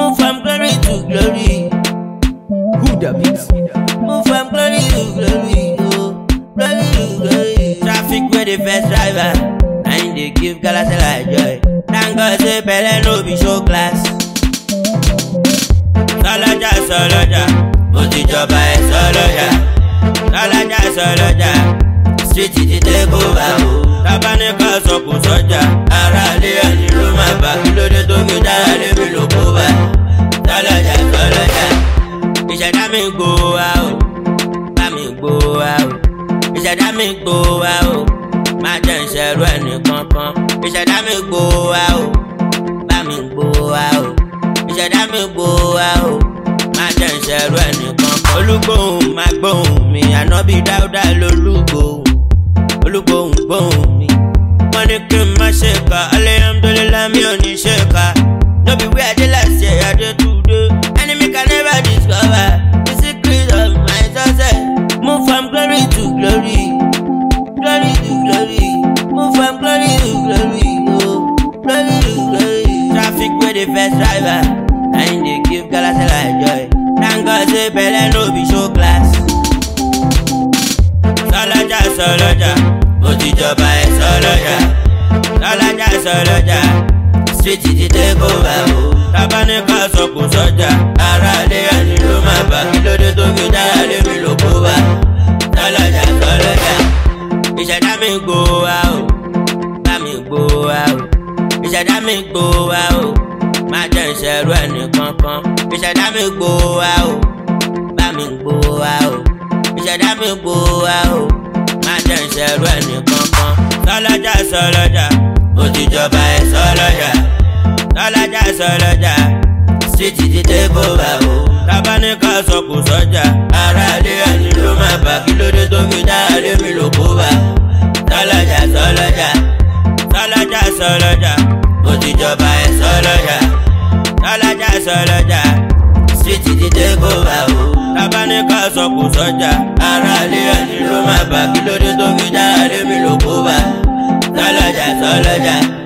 Move from glory to glory. Who the beats? Move from glory to glory. Oh, glory to glory. Traffic with the first driver. And they give Galata like joy. Thank God say Bele no be show class. Soloja, Soloja. Motijoba e Soloja. Soloja, Soloja. Street ti take over. Tabanika sọkò sọjà. Ara lé ẹni ló máa bá. Kí ló dé tó fi dára lé mi ló kó bá. Soloja, Soloja. Ìṣẹ̀dá mi gbó wa o. Bá mi gbó wa o. Ìṣẹ̀dá mi gbó wa o. Má jẹ́ ìṣẹ̀rú ẹnì kankan. Ìṣẹ̀dá mi gbó wa o. Bá mi gbó wa o. Ìṣẹ̀dá mi gbó wa o. Má jẹ́ ìṣẹ̀rú ẹnì kankan. Olúgbòhùn má gbóhùn mi. Ànábì Dáúdà lolúgbòhùn. Olúgbòhùn gbóhùn mi. Wọ́n ní kí n má ṣe kà. Alhamdulillah mi ò ní ṣe kà. No be where I dey last year, I dey today. Enemy can never discover the secret of my success. Move from glory to glory. Glory to glory. Move from glory to glory. Oh, glory to glory. Traffic with the first driver. And they give Galata like joy. Thank God say Bele no be show class. Soloja, Soloja. Motijoba e Soloja. Soloja, Soloja. Street ti take over. Tabanika sọkò sọjà. Ara lé ẹni ló máa bá. Kí ló dé tó fi dára lé mi ló kó bá. Soloja, Soloja. Ìṣẹ̀dá mi gbó wa o. Bá mi gbó wa o. Ìṣẹ̀dá mi gbó wa o. Má jẹ́ ìṣẹ̀rú ẹnì kankan. Ìṣẹ̀dá mi gbó wa o. Bá mi gbó wa o. Ìṣẹ̀dá mi gbó wa o. Má jẹ́ ìṣẹ̀rú ẹnì kankan. Soloja, Soloja. Motijoba e Soloja. Soloja, Soloja. Street ti take over o. Tabanika sọkò sọjà. Ara lé ẹni ló máa bá. Kí ló dé tó fi dára lé mi ló kó bá. Soloja, Soloja. Soloja, Soloja. Motijoba e Soloja. Soloja, Soloja. Street ti take over o. Tabanika sọkò sọjà. Ara lé ẹni ló máa bá. Kí ló dé tó fi dára lé mi ló kó bá. Soloja, Soloja.